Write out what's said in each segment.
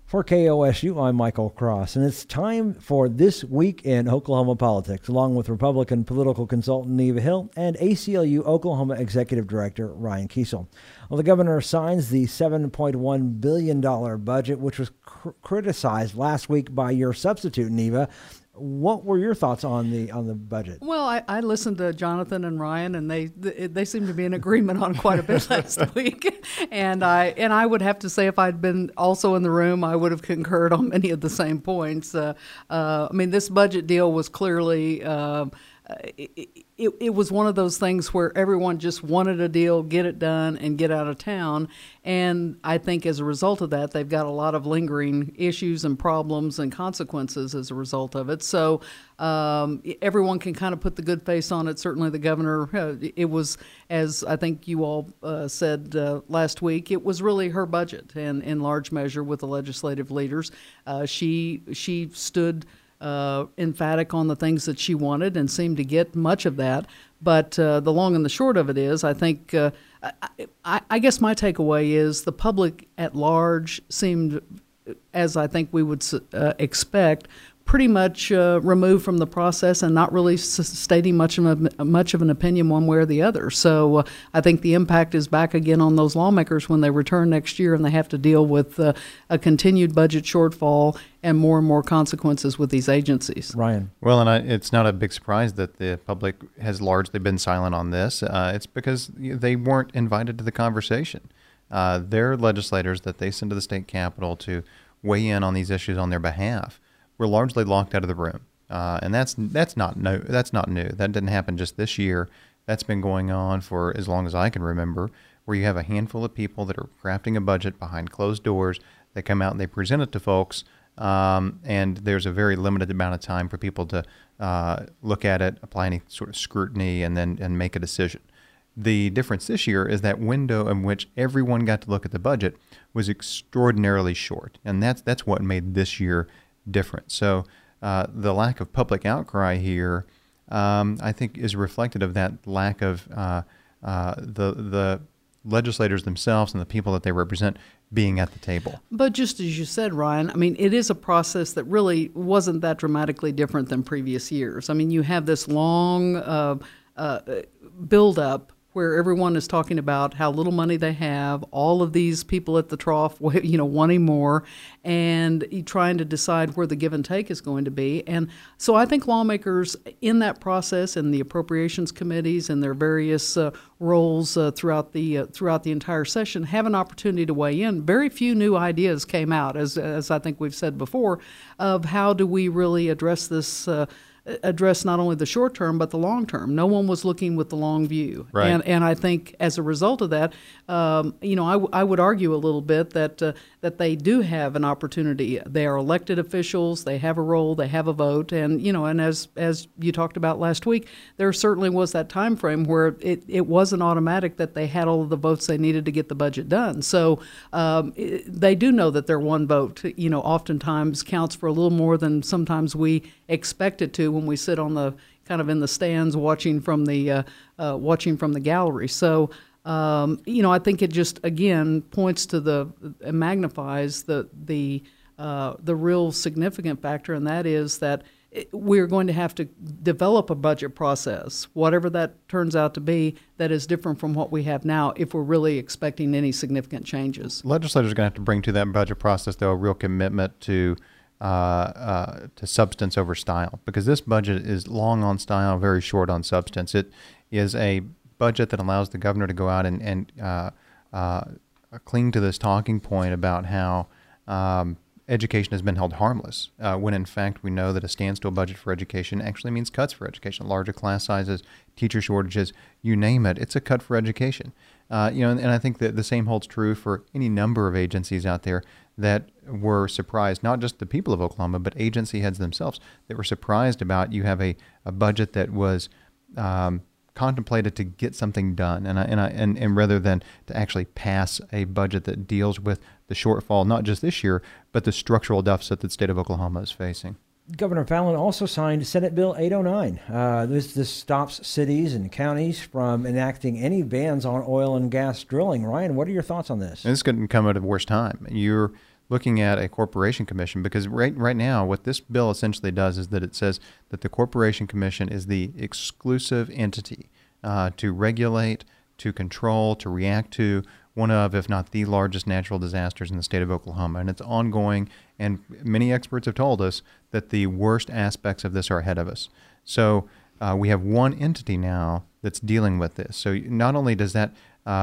For KOSU, I'm Michael Cross, and it's time for This Week in Oklahoma Politics, along with Republican political consultant Neva Hill and ACLU Oklahoma Executive Director Ryan Kiesel. Well, the governor signs the $7.1 billion budget, which was criticized last week by your substitute, Neva. What were your thoughts on the budget? Well, I listened to Jonathan and Ryan, and they seemed to be in agreement on quite a bit last week. And I would have to say, if I'd been also in the room, I would have concurred on many of the same points. I mean, this budget deal was clearly. It was one of those things where everyone just wanted a deal, get it done, and get out of town. And I think as a result of that, they've got a lot of lingering issues and problems and consequences as a result of it. So everyone can kind of put the good face on it. Certainly the governor, it was, as I think you all said last week, it was really her budget, and in large measure with the legislative leaders. She stood emphatic on the things that she wanted and seemed to get much of that. But the long and the short of it is, I think, I guess my takeaway is the public at large seemed, as I think we would expect, pretty much removed from the process and not really stating much of an opinion one way or the other. So I think the impact is back again on those lawmakers when they return next year and they have to deal with a continued budget shortfall and more consequences with these agencies. Ryan. Well, and it's not a big surprise that the public has largely been silent on this. It's because they weren't invited to the conversation. Their legislators that they send to the state capitol to weigh in on these issues on their behalf were largely locked out of the room, and that's not new. That didn't happen just this year. That's been going on for as long as I can remember, where you have a handful of people that are crafting a budget behind closed doors. They come out and they present it to folks, and there's a very limited amount of time for people to look at it, apply any sort of scrutiny, and make a decision. The difference this year is that window in which everyone got to look at the budget was extraordinarily short, and that's what made this year different. So the lack of public outcry here, I think, is reflected of that lack of the legislators themselves and the people that they represent being at the table. But just as you said, Ryan, I mean, it is a process that really wasn't that dramatically different than previous years. I mean, you have this long build-up where everyone is talking about how little money they have, all of these people at the trough, wanting more, and trying to decide where the give and take is going to be. And so I think lawmakers in that process, and the appropriations committees and their various roles throughout the entire session, have an opportunity to weigh in. Very few new ideas came out, as I think we've said before, of how do we really address this. Address not only the short term but the long term. No one was looking with the long view, right. And I think as a result of that, I would argue a little bit that they do have an opportunity. They are elected officials. They have a role. They have a vote, and and as you talked about last week, there certainly was that time frame where it wasn't automatic that they had all of the votes they needed to get the budget done. So they do know that their one vote, oftentimes counts for a little more than sometimes we expect it to when we sit on the kind of in the stands watching from the gallery. So I think it just again points to magnifies the real significant factor, and that is that we're going to have to develop a budget process, whatever that turns out to be, that is different from what we have now if we're really expecting any significant changes. Legislators are going to have to bring to that budget process, though, a real commitment to substance over style, because this budget is long on style, very short on substance. It is a budget that allows the governor to go out and cling to this talking point about how education has been held harmless, when in fact we know that a standstill budget for education actually means cuts for education, larger class sizes, teacher shortages, you name it, it's a cut for education. And I think that the same holds true for any number of agencies out there that were surprised, not just the people of Oklahoma, but agency heads themselves that were surprised about you have a budget that was contemplated to get something done, and rather than to actually pass a budget that deals with the shortfall, not just this year, but the structural deficit that the state of Oklahoma is facing. Governor Fallin also signed Senate Bill 809. This stops cities and counties from enacting any bans on oil and gas drilling. Ryan, what are your thoughts on this? This couldn't come at a worse time. looking at a corporation commission, because right now what this bill essentially does is that it says that the corporation commission is the exclusive entity to regulate, to control, to react to one of, if not the largest natural disasters in the state of Oklahoma. And it's ongoing, and many experts have told us that the worst aspects of this are ahead of us. So we have one entity now that's dealing with this. So not only does that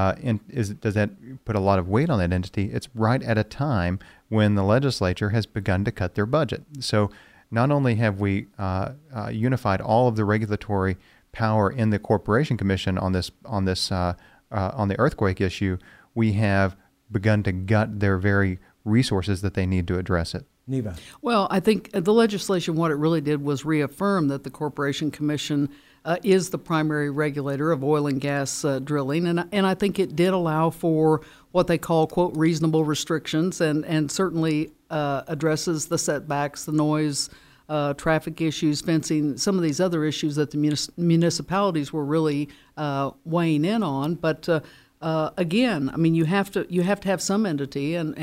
does that put a lot of weight on that entity, it's right at a time when the legislature has begun to cut their budget. So not only have we unified all of the regulatory power in the Corporation Commission on the earthquake issue, we have begun to gut their very resources that they need to address it. Neva. Well, I think the legislation, what it really did was reaffirm that the Corporation Commission is the primary regulator of oil and gas drilling. And I think it did allow for what they call, quote, reasonable restrictions, and certainly addresses the setbacks, the noise, traffic issues, fencing, some of these other issues that the municipalities were really weighing in on. But again, I mean, you have to have some entity, and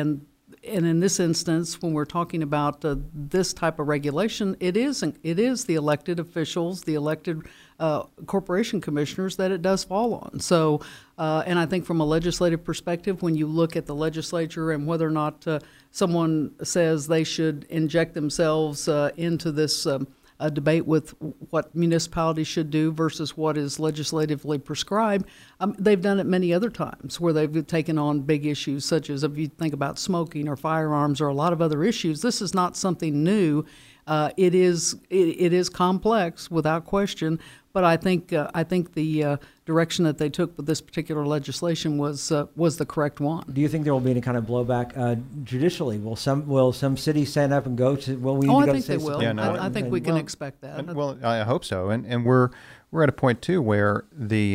in this instance, when we're talking about this type of regulation, it is the elected officials, the elected corporation commissioners that it does fall on. So, and I think from a legislative perspective, when you look at the legislature and whether or not someone says they should inject themselves into this a debate with what municipalities should do versus what is legislatively prescribed. They've done it many other times where they've taken on big issues such as if you think about smoking or firearms or a lot of other issues. This is not something new. It is complex without question, but I think the direction that they took with this particular legislation was the correct one. Do you think there will be any kind of blowback judicially? Will some cities stand up and go to? Well, we need to go I think they will. Yeah, no, I think we can expect that. Well, I hope so, and we're at a point too where the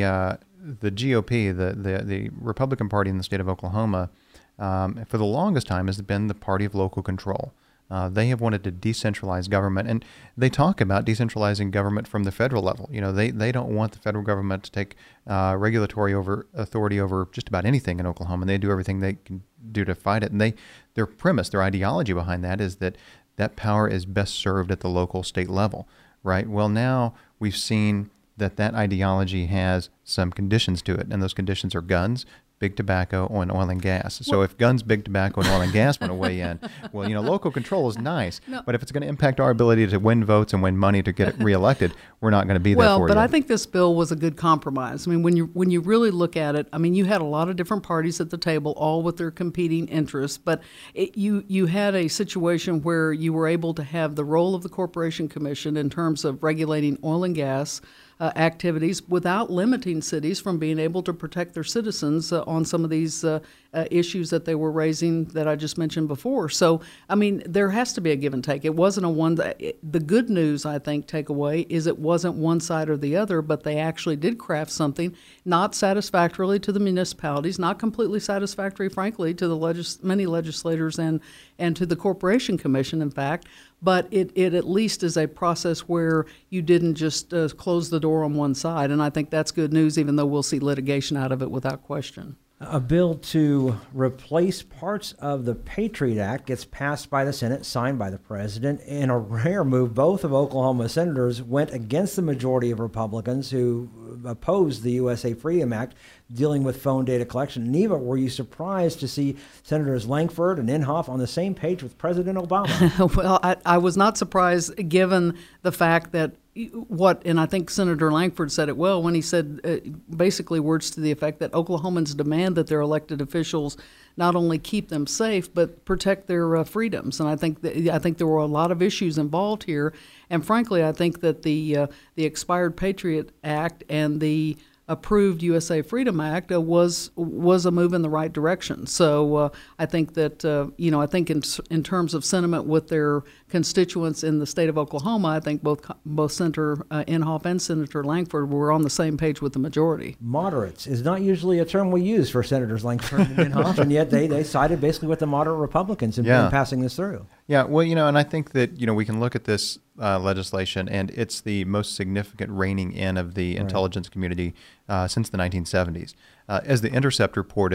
GOP, the Republican Party in the state of Oklahoma, for the longest time has been the party of local control. They have wanted to decentralize government, and they talk about decentralizing government from the federal level. You know, they don't want the federal government to take regulatory authority over just about anything in Oklahoma, and they do everything they can do to fight it. And their premise, their ideology behind that is that power is best served at the local state level, right? Well, now we've seen that ideology has some conditions to it, and those conditions are guns, big tobacco, and oil and gas. So if guns, big tobacco, and oil and gas want to weigh in, well, local control is nice, but if it's going to impact our ability to win votes and win money to get reelected, we're not going to be there for you. Well, but I think this bill was a good compromise. I mean, when you really look at it, I mean, you had a lot of different parties at the table, all with their competing interests, but you had a situation where you were able to have the role of the Corporation Commission in terms of regulating oil and gas activities without limiting cities from being able to protect their citizens on some of these issues that they were raising that I just mentioned before. So, I mean, there has to be a give and take. It wasn't the good news, I think, takeaway is it wasn't one side or the other, but they actually did craft something not satisfactorily to the municipalities, not completely satisfactory, frankly, to the many legislators and to the Corporation Commission, in fact. But it at least is a process where you didn't just close the door on one side, and I think that's good news, even though we'll see litigation out of it without question. A bill to replace parts of the Patriot Act gets passed by the Senate, signed by the president. In a rare move, both of Oklahoma's senators went against the majority of Republicans who opposed the USA Freedom Act dealing with phone data collection. Neva, were you surprised to see Senators Lankford and Inhofe on the same page with President Obama? Well, I was not surprised given the fact that and I think Senator Lankford said it well when he said basically words to the effect that Oklahomans demand that their elected officials not only keep them safe but protect their freedoms. And I think there were a lot of issues involved here. And frankly, I think that the expired Patriot Act and the approved USA Freedom Act was a move in the right direction. So I think that I think in terms of sentiment with their constituents in the state of Oklahoma, I think both Senator Inhofe and Senator Lankford were on the same page with the majority. Moderates is not usually a term we use for Senators Lankford and Inhofe, and yet they sided basically with the moderate Republicans in passing this through. Yeah, well, and I think that we can look at this legislation, and it's the most significant reining in of the intelligence community since the 1970s. As The Intercept reported,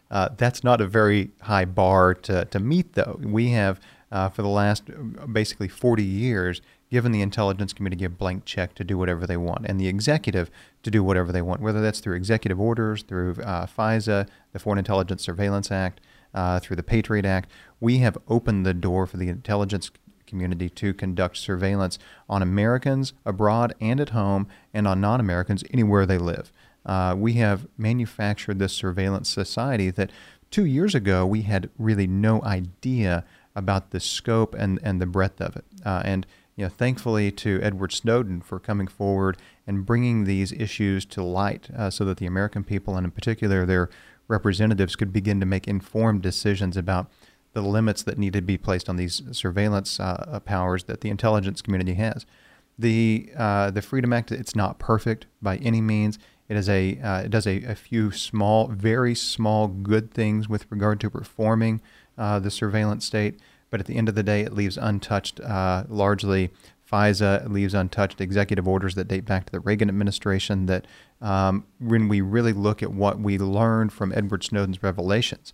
That's not a very high bar to meet, though. We have, for the last basically 40 years, given the intelligence community a blank check to do whatever they want, and the executive to do whatever they want, whether that's through executive orders, through FISA, the Foreign Intelligence Surveillance Act, through the Patriot Act. We have opened the door for the intelligence community to conduct surveillance on Americans abroad and at home, and on non-Americans anywhere they live. We have manufactured this surveillance society that 2 years ago we had really no idea about the scope and the breadth of it. And thankfully to Edward Snowden for coming forward and bringing these issues to light so that the American people, and in particular their representatives, could begin to make informed decisions about the limits that need to be placed on these surveillance powers that the intelligence community has. The Freedom Act, it's not perfect by any means. It is it does a few small, very small good things with regard to reforming the surveillance state, but at the end of the day, it leaves untouched largely FISA. It leaves untouched executive orders that date back to the Reagan administration that when we really look at what we learned from Edward Snowden's revelations,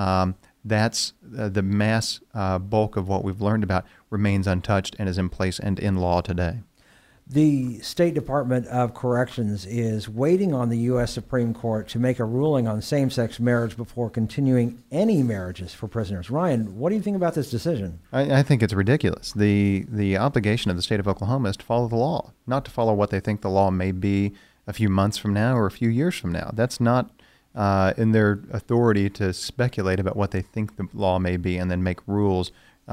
that's the mass bulk of what we've learned about remains untouched and is in place and in law today. The State Department of Corrections is waiting on the U.S. Supreme Court to make a ruling on same-sex marriage before continuing any marriages for prisoners. Ryan, what do you think about this decision? I think it's ridiculous. The obligation of the state of Oklahoma is to follow the law, not to follow what they think the law may be a few months from now or a few years from now. That's not in their authority to speculate about what they think the law may be and then make rules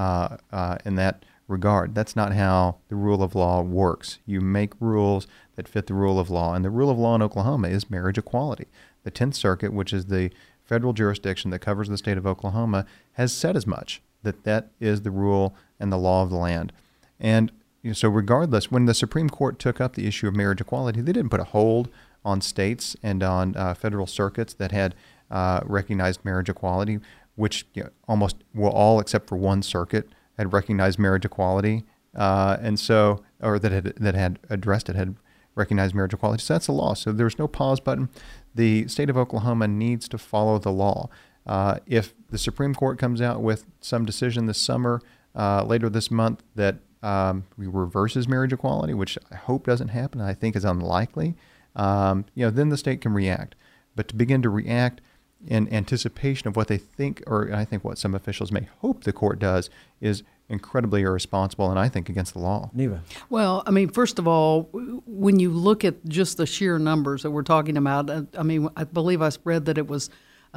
in that regard. That's not how the rule of law works. You make rules that fit the rule of law, and the rule of law in Oklahoma is marriage equality. The 10th Circuit, which is the federal jurisdiction that covers the state of Oklahoma, has said as much, that is the rule and the law of the land. And so regardless, when the Supreme Court took up the issue of marriage equality, they didn't put a hold on states and on federal circuits that had recognized marriage equality, which almost all except for one circuit had recognized marriage equality, and so, or that had addressed it, had recognized marriage equality. So that's the law. So there's no pause button. The state of Oklahoma needs to follow the law. If the Supreme Court comes out with some decision this summer, later this month, that reverses marriage equality, which I hope doesn't happen, I think is unlikely, then the state can react. But to begin to react in anticipation of what they think, or I think what some officials may hope the court does, is incredibly irresponsible and I think against the law. Neva. Well, I mean, first of all, when you look at just the sheer numbers that we're talking about, I mean, I believe I read that it was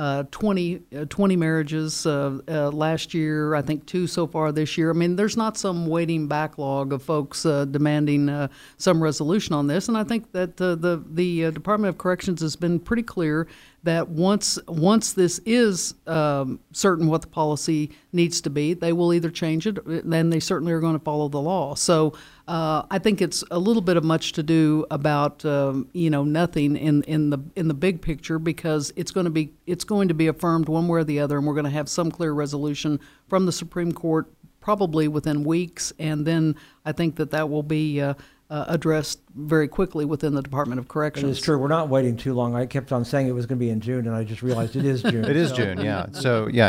20 marriages last year, I think 2 so far this year. I mean, there's not some waiting backlog of folks demanding some resolution on this. And I think that the Department of Corrections has been pretty clear that once this is certain what the policy needs to be, they will either change it, then they certainly are going to follow the law. So I think it's a little bit of much to do about nothing in the big picture, because it's going to be affirmed one way or the other, and we're going to have some clear resolution from the Supreme Court probably within weeks, and then I think that will be addressed very quickly within the Department of Corrections. It's true. We're not waiting too long. I kept on saying it was going to be in June, and I just realized it is June. It is June, yeah. So yeah,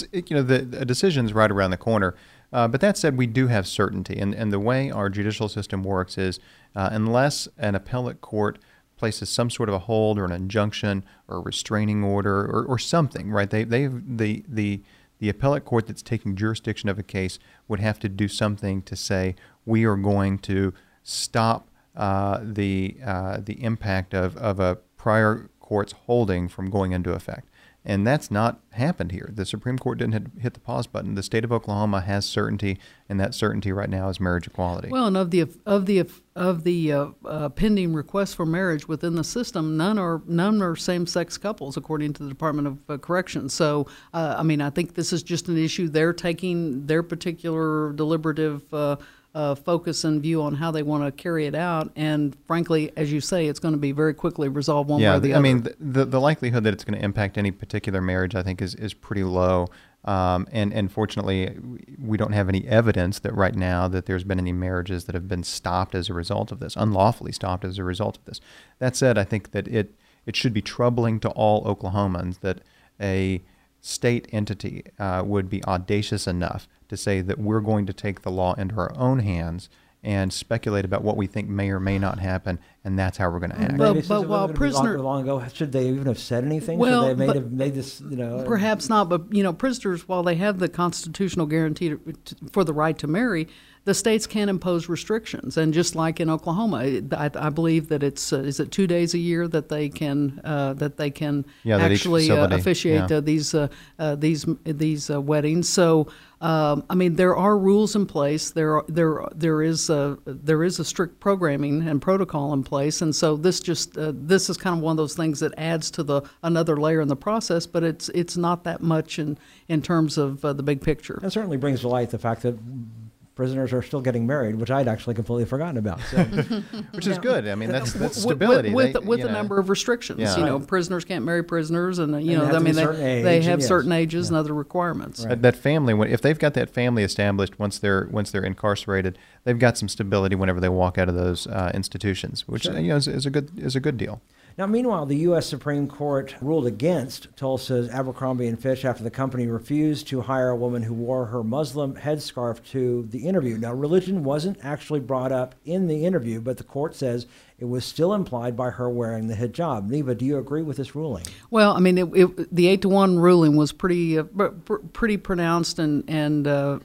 the decision's right around the corner. But that said, we do have certainty, and the way our judicial system works is unless an appellate court places some sort of a hold or an injunction or a restraining order or something, right? The appellate court that's taking jurisdiction of a case would have to do something to say we are going to stop the impact of a prior court's holding from going into effect. And that's not happened here. The Supreme Court didn't hit the pause button. The state of Oklahoma has certainty, and that certainty right now is marriage equality. Well, and of the pending requests for marriage within the system, none are same-sex couples, according to the Department of Corrections. So, I mean, I think this is just an issue. They're taking their particular deliberative focus and view on how they want to carry it out, and frankly, as you say, it's going to be very quickly resolved one way or the other. I mean, the likelihood that it's going to impact any particular marriage, I think, is pretty low. And fortunately, we don't have any evidence that right now that there's been any marriages that have been stopped as a result of this, unlawfully stopped as a result of this. That said, I think that it should be troubling to all Oklahomans that a state entity would be audacious enough to say that we're going to take the law into our own hands and speculate about what we think may or may not happen, and that's how we're going to act. But while prisoner long ago, should they even have said anything? Well, should they have made this, perhaps not. But prisoners, while they have the constitutional guarantee for the right to marry, the states can impose restrictions. And just like in Oklahoma, I believe that it's is it 2 days a year that they can actually officiate these weddings. So. There are rules in place. There is a strict programming and protocol in place, and so this is kind of one of those things that adds to another layer in the process. But it's not that much in terms of the big picture. That certainly brings to light the fact that prisoners are still getting married, which I'd actually completely forgotten about. So. Which is good. I mean, that's stability. With a number of restrictions. Yeah. Prisoners can't marry prisoners, and they have certain ages and other requirements. Right. That family, if they've got that family established once they're incarcerated, they've got some stability whenever they walk out of those institutions, which is a good deal. Now, meanwhile, the U.S. Supreme Court ruled against Tulsa's Abercrombie & Fitch after the company refused to hire a woman who wore her Muslim headscarf to the interview. Now, religion wasn't actually brought up in the interview, but the court says it was still implied by her wearing the hijab. Neva, do you agree with this ruling? Well, I mean, the 8-1 ruling was pretty pronounced and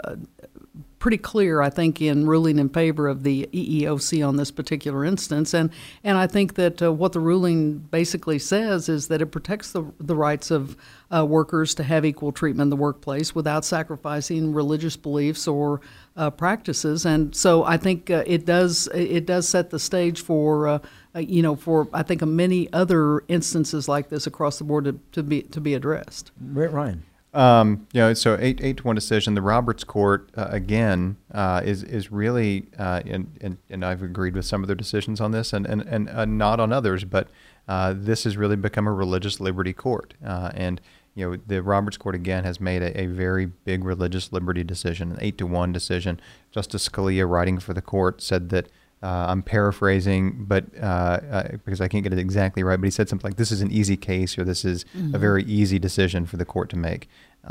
pretty clear, I think, in ruling in favor of the EEOC on this particular instance. And I think that what the ruling basically says is that it protects the rights of workers to have equal treatment in the workplace without sacrificing religious beliefs or practices. And so I think it does set the stage for I think many other instances like this across the board to be addressed. Ryan. So 8-1 decision. The Roberts Court again is really, and I've agreed with some of their decisions on this, and not on others, but this has really become a religious liberty court. And the Roberts Court again has made a very big religious liberty decision, an 8-1 decision. Justice Scalia, writing for the court, said that. I'm paraphrasing, but because I can't get it exactly right, but he said something like, "This is an easy case," or "This is a very easy decision for the court to make."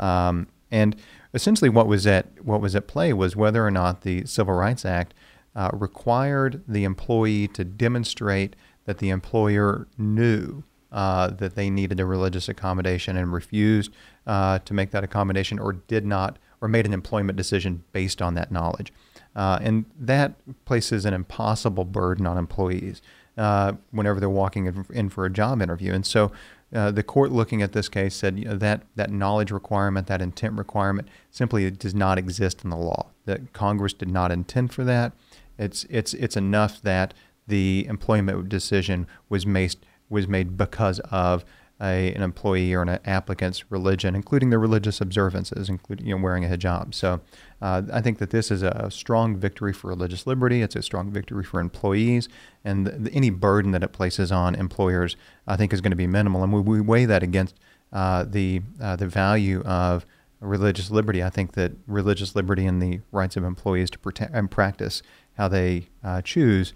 And essentially, what was at play was whether or not the Civil Rights Act required the employee to demonstrate that the employer knew that they needed a religious accommodation and refused to make that accommodation, or did not, or made an employment decision based on that knowledge. And that places an impossible burden on employees whenever they're walking in for a job interview. And so the court, looking at this case, said that knowledge requirement, that intent requirement, simply does not exist in the law. That Congress did not intend for that. It's enough that the employment decision was made because of an employee or an applicant's religion, including their religious observances, including wearing a hijab. So I think that this is a strong victory for religious liberty. It's a strong victory for employees, and any burden that it places on employers, I think, is going to be minimal. And we weigh that against the value of religious liberty. I think that religious liberty and the rights of employees to protect and practice how they choose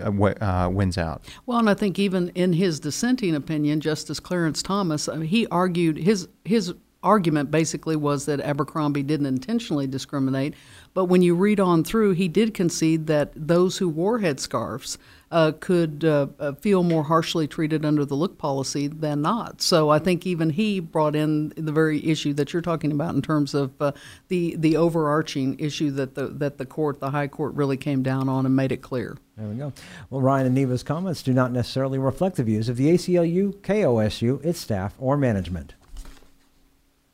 wins out. Well, and I think even in his dissenting opinion, Justice Clarence Thomas, he argued his argument basically was that Abercrombie didn't intentionally discriminate, but when you read on through, he did concede that those who wore headscarves could feel more harshly treated under the look policy than not. So I think even he brought in the very issue that you're talking about in terms of the overarching issue that the high court really came down on and made it clear. There we go. Well, Ryan and Neva's comments do not necessarily reflect the views of the ACLU, KOSU, its staff, or management.